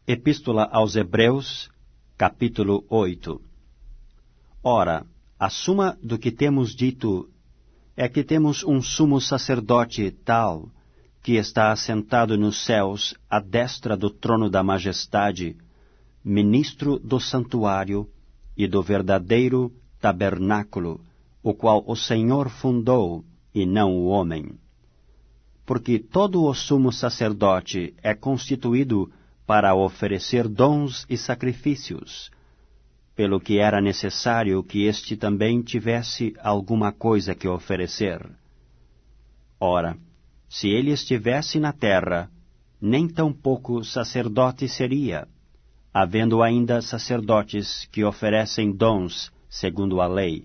Epístola aos Hebreus, capítulo 8. Ora, a suma do que temos dito é que temos um sumo sacerdote tal, que está assentado nos céus, à destra do trono da majestade, ministro do santuário e do verdadeiro tabernáculo, o qual o Senhor fundou, e não o homem. Porque todo o sumo sacerdote é constituído para oferecer dons e sacrifícios, pelo que era necessário que este também tivesse alguma coisa que oferecer. Ora, se ele estivesse na terra, nem tampouco sacerdote seria, havendo ainda sacerdotes que oferecem dons segundo a lei,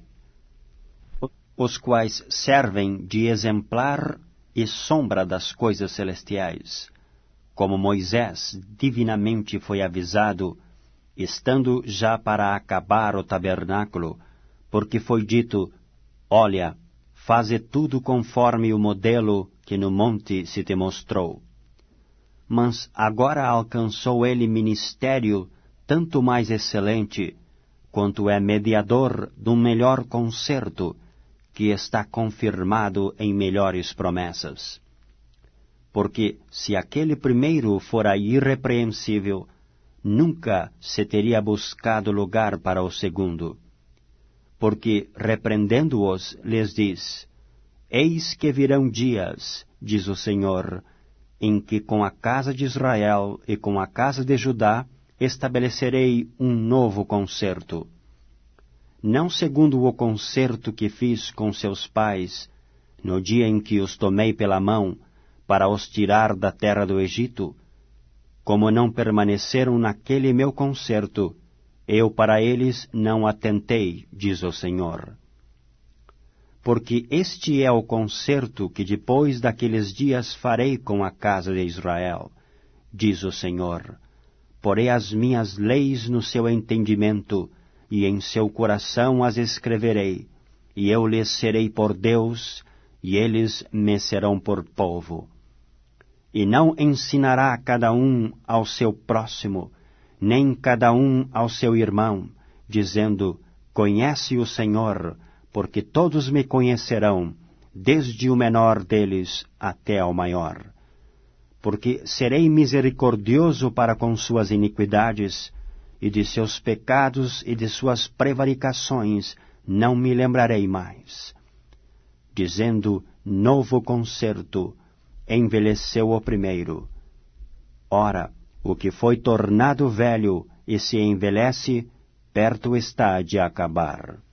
os quais servem de exemplar e sombra das coisas celestiais, como Moisés divinamente foi avisado, estando já para acabar o tabernáculo, porque foi dito: olha, faze tudo conforme o modelo que no monte se te mostrou. Mas agora alcançou ele ministério tanto mais excelente, quanto é mediador de um melhor concerto, que está confirmado em melhores promessas. Porque se aquele primeiro fora irrepreensível, nunca se teria buscado lugar para o segundo. Porque, repreendendo-os, lhes diz: eis que virão dias, diz o Senhor, em que com a casa de Israel e com a casa de Judá estabelecerei um novo concerto. Não segundo o concerto que fiz com seus pais, no dia em que os tomei pela mão, para os tirar da terra do Egito, como não permaneceram naquele meu concerto, eu para eles não atentei, diz o Senhor. Porque este é o concerto que depois daqueles dias farei com a casa de Israel, diz o Senhor. Porei as minhas leis no seu entendimento, e em seu coração as escreverei, e eu lhes serei por Deus, e eles me serão por povo. E não ensinará cada um ao seu próximo, nem cada um ao seu irmão, dizendo: conhece o Senhor, porque todos me conhecerão, desde o menor deles até ao maior. Porque serei misericordioso para com suas iniquidades, e de seus pecados e de suas prevaricações não me lembrarei mais. Dizendo: novo concerto, envelheceu o primeiro. Ora, o que foi tornado velho e se envelhece, perto está de acabar.